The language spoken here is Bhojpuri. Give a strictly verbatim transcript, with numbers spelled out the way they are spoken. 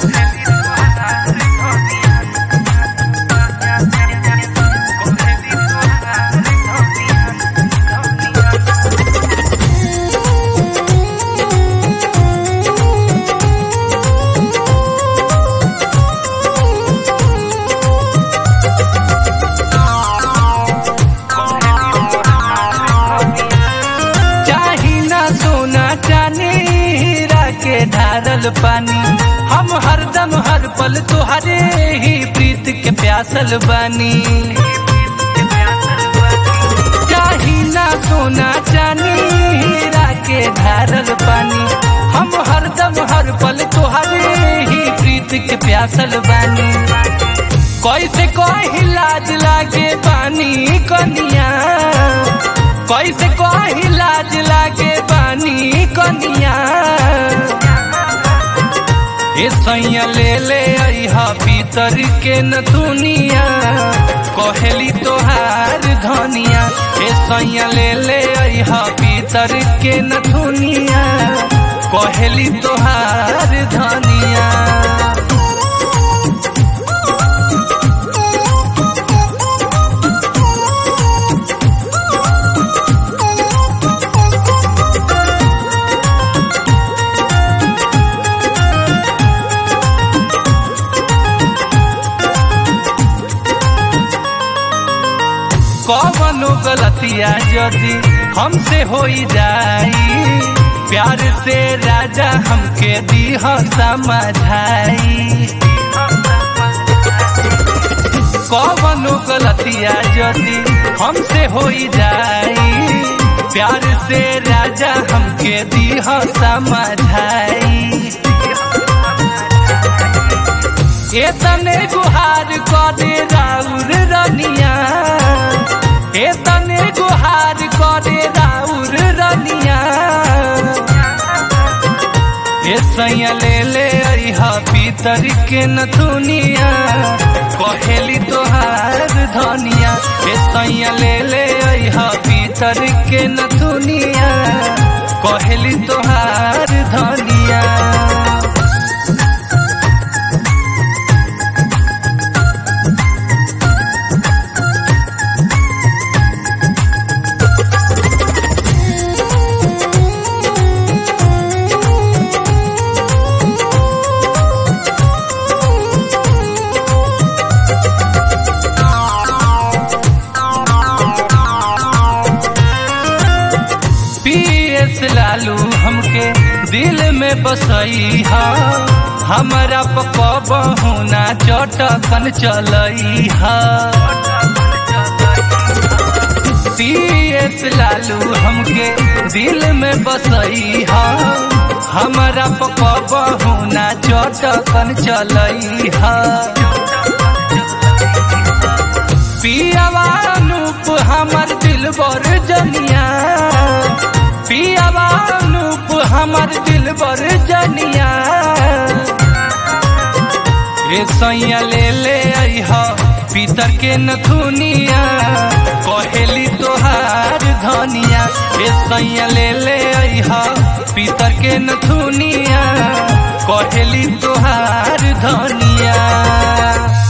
ढारल पानी हम हरदम हर पल तुहरे ही प्रीत के प्यासल बानी। चाही ना सोना चानी हीरा के ढारल पानी हम हरदम हर पल तुहरे ही प्रीत के प्यासल बानी। कैसे कोई लाज लागे पानी कनिया, कैसे कोई लाज लागे पानी कनिया। ए सैया ले ले अइहा भीतर के नथुनिया कहेली तोहार धनिया। ए सैया ले ले अइहा भीतर के नथुनिया कहेली तोहार धनिया। कवनो गलतिया यदि हमसे होई जाई प्यार से राजा हमके दीह समझाई। कवनो गलतिया यदि हमसे होई जाई प्यार से राजा हमके दीह समझाई। एतने गुहार करे राउर रनिया, एतने गुहार करे राउर रनिया। ए सैया ले ले अइहा भीतर के नथुनिया कहेली तोहार धनिया। ए सैया ले ले अइहा भीतर के नथुनिया कहेली तोहार धनिया। लालू हमके दिल में बसई हा हमारा पकबहू ना चटकन चलई हा। सीएस लालू हमके दिल में बसई हा हमारा पकबहू ना चटकन चलई हा। पियावा अनूप हमर दिल बर जनिया, पियावा अनूप हमर दिल बर जनिया। ए सैया ले ले अइहा भीतर के नथुनिया कहेली तोहार धनिया। ए सैया ले ले अइहा भीतर के नथुनिया कहेली तोहार धनिया।